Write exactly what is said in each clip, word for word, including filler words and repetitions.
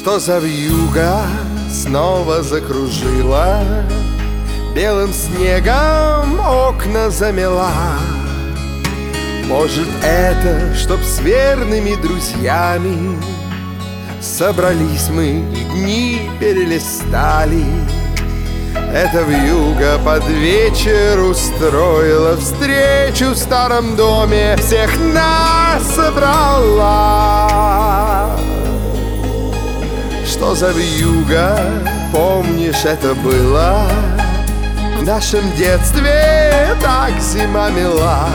Что за вьюга снова закружила, белым снегом окна замела? Может, это, чтоб с верными друзьями собрались мы и дни перелистали. Эта вьюга под вечер устроила встречу в старом доме, всех нас собрала. Что за вьюга, помнишь, это было в нашем детстве, так зима мила.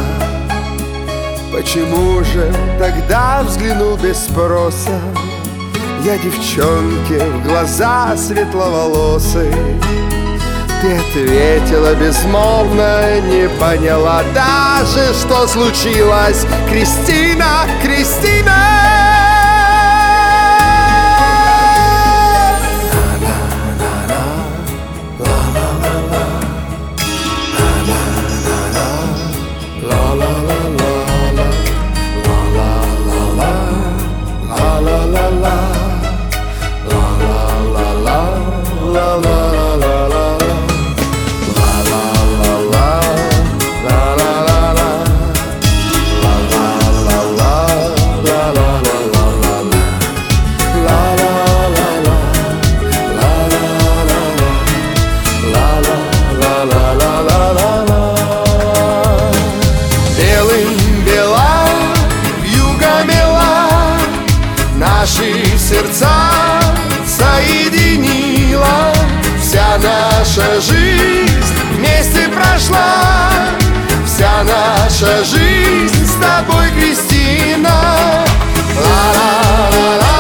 Почему же тогда взглянул без спроса я девчонке в глаза светловолосой? Ты ответила безмолвно, не поняла даже, что случилось. Кристина, Кристина! Сердца соединила, вся наша жизнь вместе прошла, вся наша жизнь с тобой, Кристина. Ла-ла-ла-ла.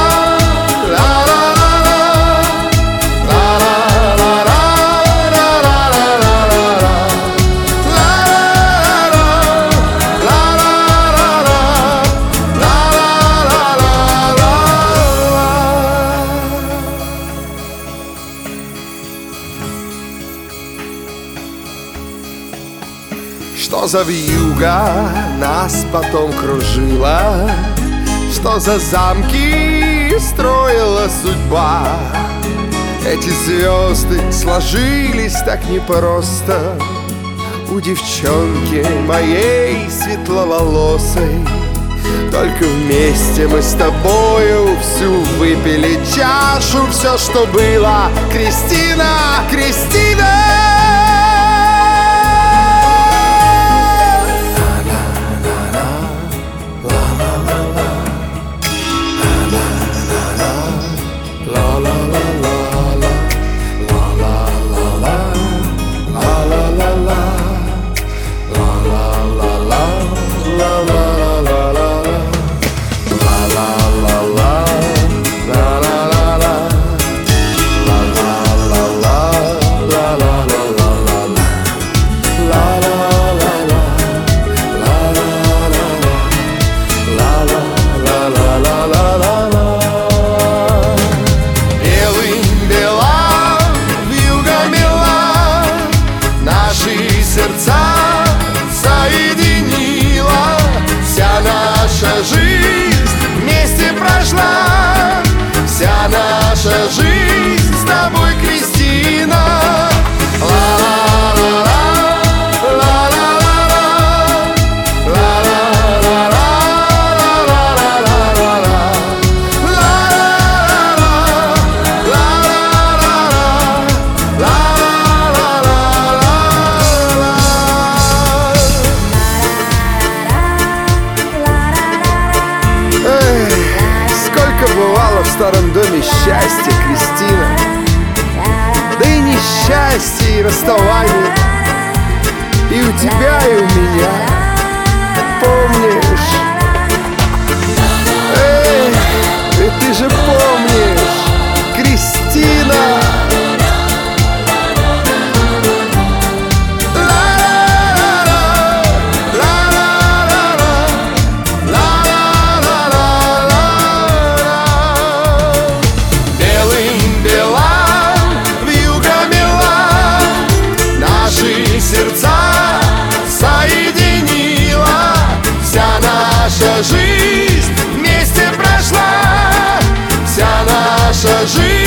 Что за вьюга нас потом кружила, что за замки строила судьба? Эти звезды сложились так непросто у девчонки моей светловолосой. Только вместе мы с тобою всю выпили чашу, все, что было. Кристина, Кристина! Сердца соединила, вся наша жизнь вместе прошла, вся наша жизнь с тобой, Кристина. Ла-ла-ла-ла, ла-ла-ла-ла, ла-ла-ла-ла, бывало в старом доме счастье, Кристина. Да и несчастье, и расставание, и у тебя, и у меня. Помнишь? Эй, и ты же помнишь, Кристина. сердца соединила. наша жизнь